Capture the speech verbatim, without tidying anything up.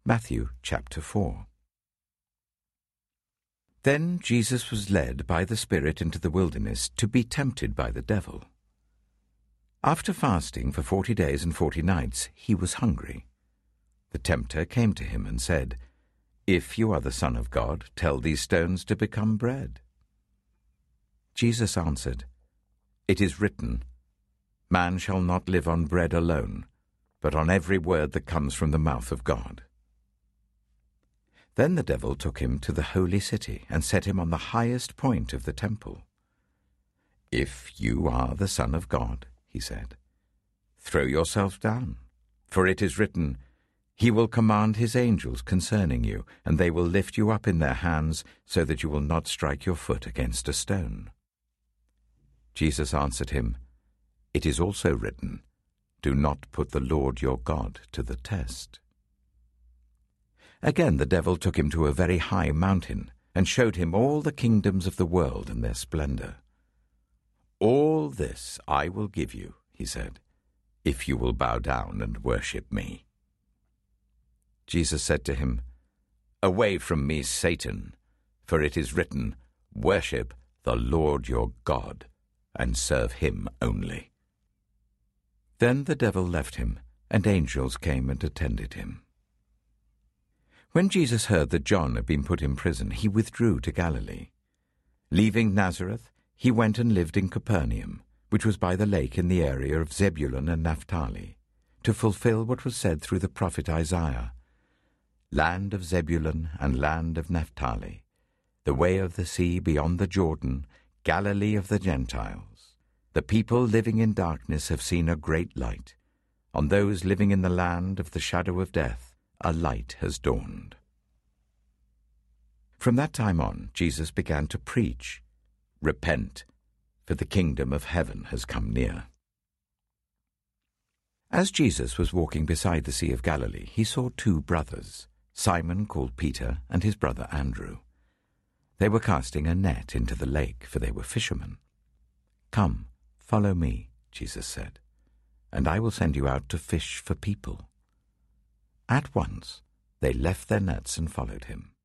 Matthew chapter four. Then Jesus was led by the Spirit into the wilderness to be tempted by the devil. After fasting for forty days and forty nights, he was hungry. The tempter came to him and said, "If you are the Son of God, tell these stones to become bread." Jesus answered, "It is written, 'Man shall not live on bread alone, but on every word that comes from the mouth of God.'" Then the devil took him to the holy city and set him on the highest point of the temple. "If you are the Son of God," he said, "throw yourself down, for it is written, 'He will command his angels concerning you, and they will lift you up in their hands, so that you will not strike your foot against a stone.'" Jesus answered him, "It is also written, 'Do not put the Lord your God to the test.'" Again the devil took him to a very high mountain, and showed him all the kingdoms of the world and their splendor. "All this I will give you," he said, "if you will bow down and worship me." Jesus said to him, "Away from me, Satan, for it is written, 'Worship the Lord your God, and serve him only.'" Then the devil left him, and angels came and attended him. When Jesus heard that John had been put in prison, he withdrew to Galilee. Leaving Nazareth, he went and lived in Capernaum, which was by the lake in the area of Zebulun and Naphtali, to fulfill what was said through the prophet Isaiah, "Land of Zebulun and land of Naphtali, the way of the sea beyond the Jordan, Galilee of the Gentiles. The people living in darkness have seen a great light. On those living in the land of the shadow of death, a light has dawned." From that time on, Jesus began to preach, "Repent, for the kingdom of heaven has come near." As Jesus was walking beside the Sea of Galilee, he saw two brothers, Simon called Peter and his brother Andrew. They were casting a net into the lake, for they were fishermen. "Come, follow me," Jesus said, "and I will send you out to fish for people." At once they left their nets and followed him.